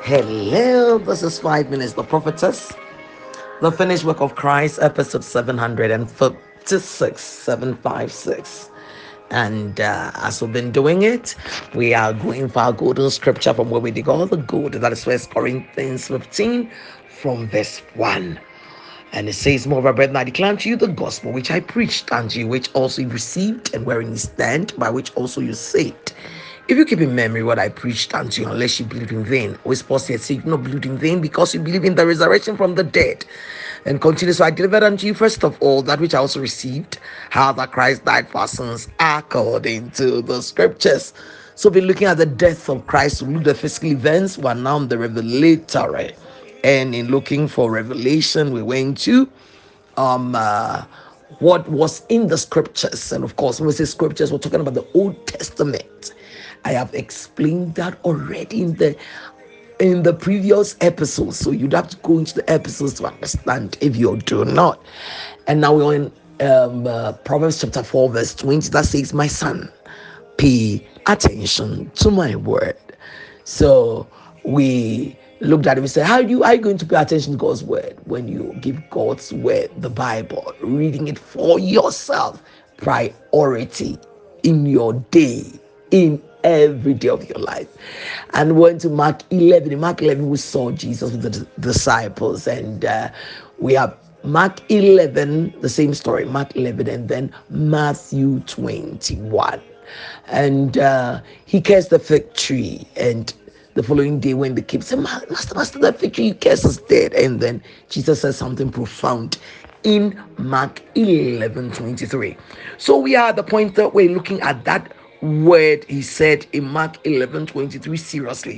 Hello, this is 5 Minutes, the Prophetess, the finished work of Christ, episode 756, 756. And as we've been doing it, we are going for our golden scripture from where we dig all the gold. That is First Corinthians 15 from verse 1. And it says, Moreover, brethren, I declare unto you the gospel which I preached unto you, which also you received, and wherein you stand, by which also you saved. If you keep in memory what I preached unto you, unless you believe in vain. Always Paul said, say you not believe in vain because you believe in the resurrection from the dead. And continue, so I delivered unto you first of all that which I also received, how that Christ died for our sins according to the scriptures. So we're looking at the death of Christ, we look at the physical events, we are now the revelatory. And in looking for revelation, we went to um uh, what was in the scriptures. And of course, when we say scriptures, we're talking about the Old Testament. I have explained that already in the previous episodes, so you'd have to go into the episodes to understand if you do not. And now we're in Proverbs chapter 4 verse 20, that says, my son, pay attention to my word. So we looked at it, we said, are you going to pay attention to God's word? When you give God's word, the Bible, reading it for yourself, priority in your day, in every day of your life. And went to Mark 11. In Mark 11, we saw Jesus with the disciples, and we have Mark 11, the same story, Mark 11, and then Matthew 21. And he cursed the fig tree, and the following day when the kids said, Master, that fig tree you cursed is dead. And then Jesus said something profound in Mark 11:23. So we are at the point that we're looking at that word he said in Mark 11:23 seriously.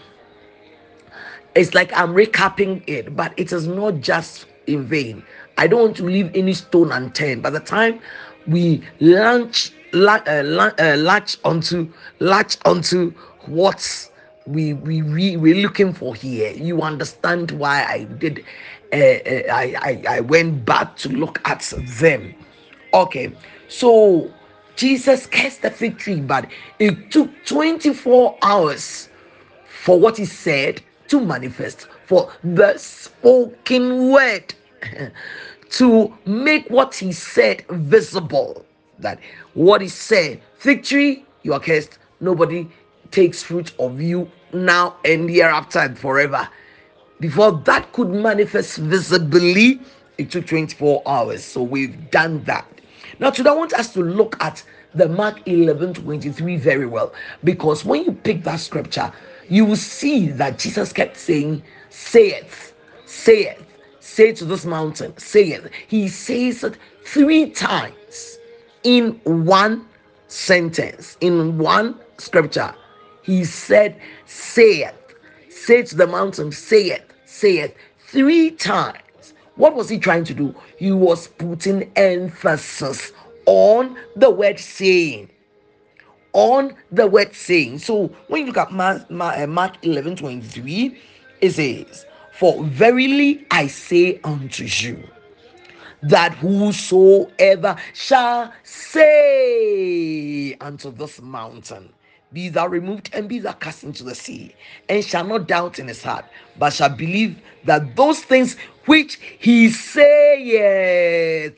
It's like I'm recapping it, but it is not just in vain. I don't want to leave any stone unturned. By the time we latch onto what we're looking for here, you understand why I did. I went back to look at them. Okay, so Jesus cursed the fig tree, but it took 24 hours for what he said to manifest, for the spoken word to make what he said visible. That what he said, fig tree, you are cursed, nobody takes fruit of you now and hereafter and forever. Before that could manifest visibly, it took 24 hours. So we've done that. Now, today I want us to look at the Mark 11:23 very well, because when you pick that scripture, you will see that Jesus kept saying, saith, saith, say to this mountain, saith. He says it 3 times in one sentence, in one scripture. He said, saith, say to the mountain, saith 3 times. What was he trying to do? He was putting emphasis on the word saying. On the word saying. So when you look at Mark 11:23, it says, for verily I say unto you, that whosoever shall say unto this mountain, be thou removed and be thou cast into the sea, and shall not doubt in his heart, but shall believe that those things which he saith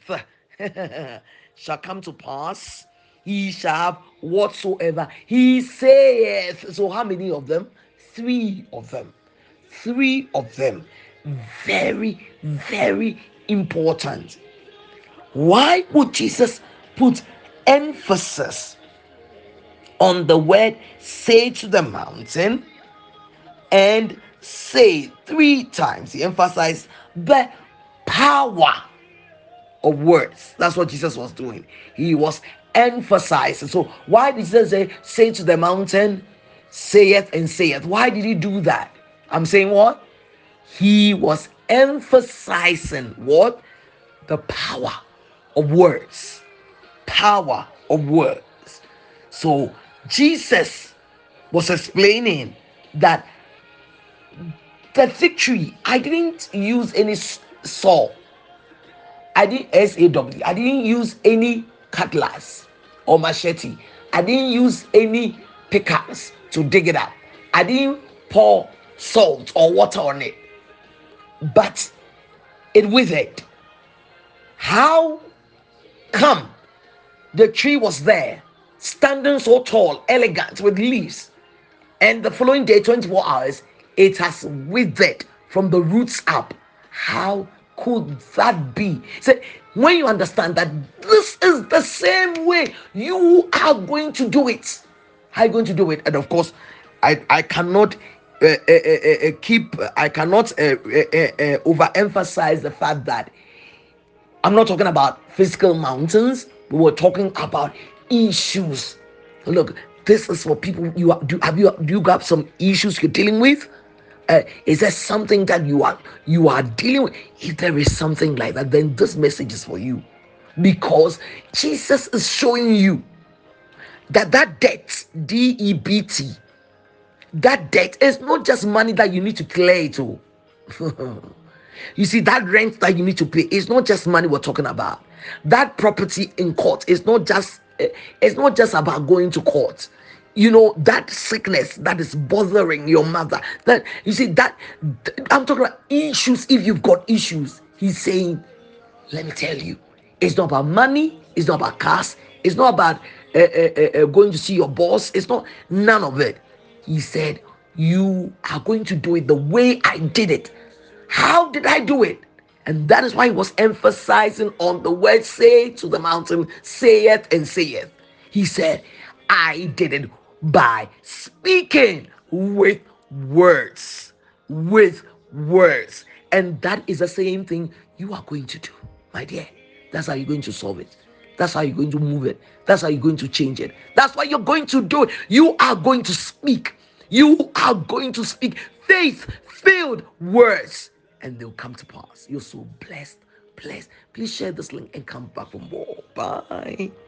shall come to pass, he shall have whatsoever he saith. So how many of them? 3 of them. 3 of them. Very, very important. Why would Jesus put emphasis on the word say to the mountain and say 3 times? He emphasized the power of words. That's what Jesus was doing. He was emphasizing. So why did Jesus say to the mountain, saith and saith? Why did he do that? I'm saying what? He was emphasizing what? The power of words. Power of words. So Jesus was explaining that the fig tree, I didn't use any saw. I didn't SAW. I didn't use any cutlass or machete. I didn't use any pickaxe to dig it up. I didn't pour salt or water on it, but it withered. How come the tree was there, standing so tall, elegant with leaves, and the following day, 24 hours, it has withered from the roots up? How could that be? So when you understand that this is the same way you are going to do it, how are you going to do it? And of course, I cannot I cannot overemphasize the fact that I'm not talking about physical mountains. We were talking about issues. Look, this is for people. Do you got some issues you're dealing with? Is there something that you are dealing with? If there is something like that, then this message is for you, because Jesus is showing you that debt, DEBT, that debt is not just money that you need to clear it all. You see, that rent that you need to pay is not just money we're talking about. That property in court is not just about going to court. That sickness that is bothering your mother. That you see that I'm talking about issues. If you've got issues, he's saying, let me tell you, it's not about money, it's not about cars, it's not about going to see your boss, it's not, none of it. He said, you are going to do it the way I did it. How did I do it? And that is why he was emphasizing on the word say to the mountain, saith and saith. He said, I did it by speaking with words. With words. And that is the same thing you are going to do, my dear. That's how you're going to solve it. That's how you're going to move it. That's how you're going to change it. That's what you're going to do it. You are going to speak. You are going to speak faith-filled words, and they'll come to pass. You're so blessed. Please share this link and come back for more. Bye.